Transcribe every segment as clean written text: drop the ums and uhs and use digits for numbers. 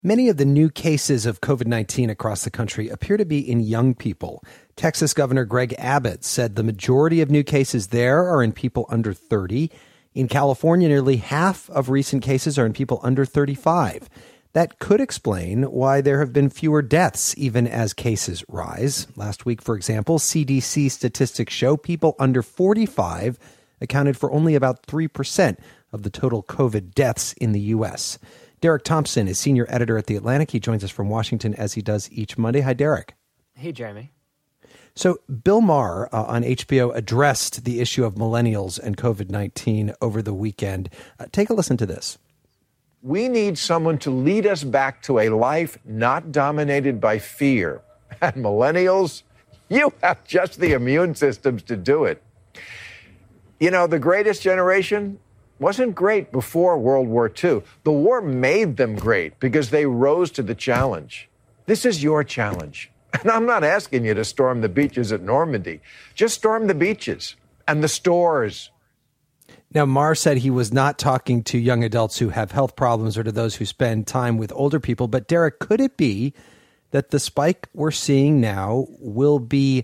Many of the new cases of COVID-19 across the country appear to be in young people. Texas Governor Greg Abbott said the majority of new cases there are in people under 30. In California, nearly half of recent cases are in people under 35. That could explain why there have been fewer deaths, even as cases rise. Last week, for example, CDC statistics show people under 45 accounted for only about 3% of the total COVID deaths in the U.S. Derek Thompson is senior editor at The Atlantic. He joins us from Washington as he does each Monday. Hi, Derek. Hey, Jeremy. So Bill Maher on HBO addressed the issue of millennials and COVID-19 over the weekend. Take a listen to this. We need someone to lead us back to a life not dominated by fear. And millennials, you have just the immune systems to do it. You know, the greatest generation wasn't great before World War II. The war made them great because they rose to the challenge. This is your challenge. And I'm not asking you to storm the beaches at Normandy. Just storm the beaches and the stores. Now, Maher said he was not talking to young adults who have health problems or to those who spend time with older people. But Derek, could it be that the spike we're seeing now will be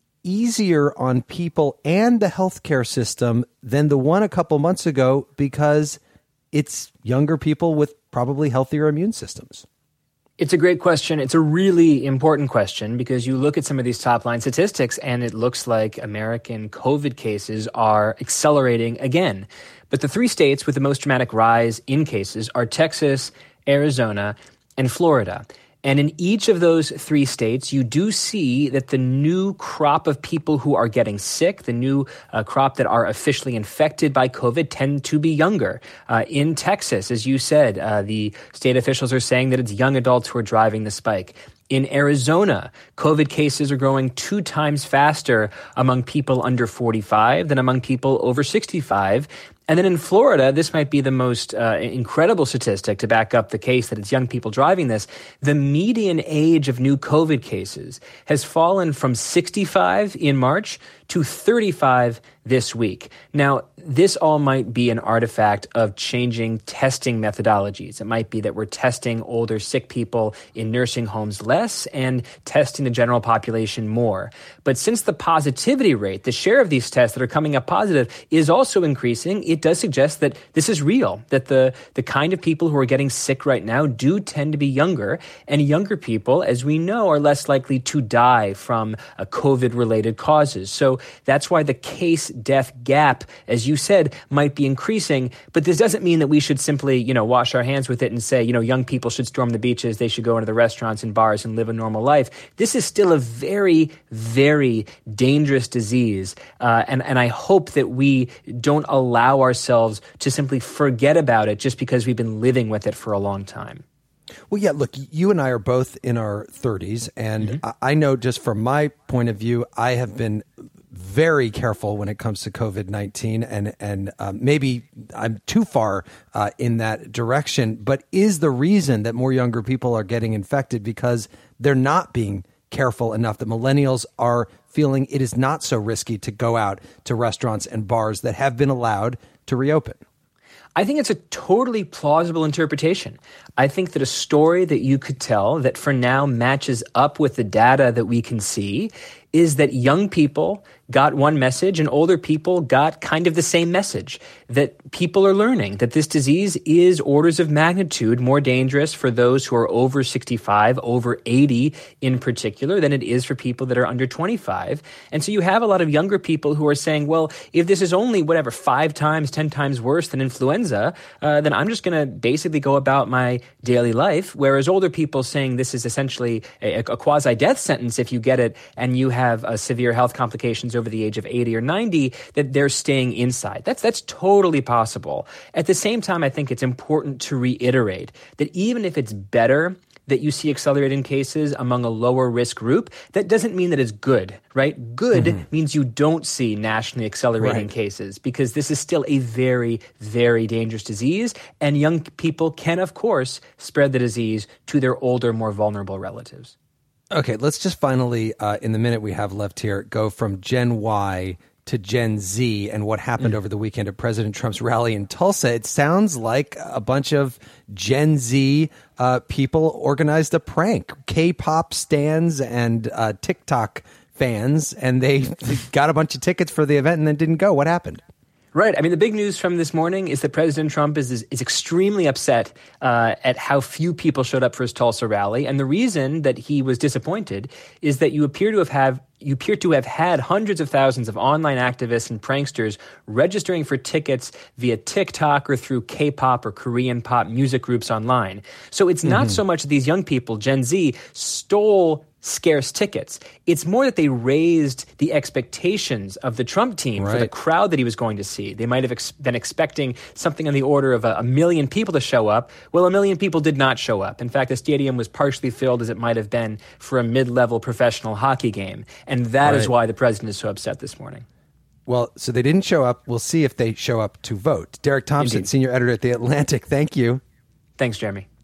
easier on people and the healthcare system than the one a couple months ago because it's younger people with probably healthier immune systems? It's a great question. It's a really important question because you look at some of these top-line statistics and it looks like American COVID cases are accelerating again. But the three states with the most dramatic rise in cases are Texas, Arizona, and Florida. And in each of those three states, you do see that the new crop of people who are getting sick, the new crop that are officially infected by COVID, tend to be younger. In Texas, as you said, the state officials are saying that it's young adults who are driving the spike. In Arizona, COVID cases are growing 2 times faster among people under 45 than among people over 65. And then in Florida, this might be the most incredible statistic to back up the case that it's young people driving this. The median age of new COVID cases has fallen from 65 in March to 35 this week. Now, this all might be an artifact of changing testing methodologies. It might be that we're testing older, sick people in nursing homes less and testing the general population more. But since the positivity rate, the share of these tests that are coming up positive is also increasing, it does suggest that this is real, that the kind of people who are getting sick right now do tend to be younger, and younger people, as we know, are less likely to die from COVID-related causes. So that's why the case-death gap, as you said, might be increasing. But this doesn't mean that we should simply, wash our hands with it and say, young people should storm the beaches, they should go into the restaurants and bars and live a normal life. This is still a very, very dangerous disease. And I hope that we don't allow ourselves to simply forget about it just because we've been living with it for a long time. Well, yeah, look, you and I are both in our 30s, and I know just from my point of view, I have been very careful when it comes to COVID-19, and maybe I'm too far in that direction. But is the reason that more younger people are getting infected because they're not being careful enough, that millennials are feeling it is not so risky to go out to restaurants and bars that have been allowed to reopen? I think it's a totally plausible interpretation. I think that a story that you could tell that for now matches up with the data that we can see is that young people got one message and older people got kind of the same message, that people are learning that this disease is orders of magnitude more dangerous for those who are over 65, over 80 in particular, than it is for people that are under 25. And so you have a lot of younger people who are saying, well, if this is only 5 times, 10 times worse than influenza, then I'm just going to basically go about my daily life. Whereas older people saying this is essentially a quasi-death sentence if you get it and you have severe health complications over the age of 80 or 90, that they're staying inside. That's totally possible. At the same time, I think it's important to reiterate that even if it's better that you see accelerating cases among a lower risk group, that doesn't mean that it's good, right? Good means you don't see nationally accelerating cases, because this is still a very, very dangerous disease, and young people can, of course, spread the disease to their older, more vulnerable relatives. Okay, let's just finally, in the minute we have left here, go from Gen Y to Gen Z and what happened over the weekend at President Trump's rally in Tulsa. It sounds like a bunch of Gen Z people organized a prank. K-pop stans and TikTok fans, and they got a bunch of tickets for the event and then didn't go. What happened? Right. I mean, the big news from this morning is that President Trump is extremely upset at how few people showed up for his Tulsa rally. And the reason that he was disappointed is that you appear to have had hundreds of thousands of online activists and pranksters registering for tickets via TikTok or through K-pop or Korean pop music groups online. So it's not so much that these young people, Gen Z, stole scarce tickets. It's more that they raised the expectations of the Trump team for the crowd that he was going to see. They might have been expecting something on the order of a million people to show up. Well, a million people did not show up. In fact, the stadium was partially filled as it might have been for a mid-level professional hockey game. And that is why the president is so upset this morning. Well, so they didn't show up. We'll see if they show up to vote. Derek Thompson, Indeed. Senior Editor at The Atlantic. Thank you. Thanks, Jeremy.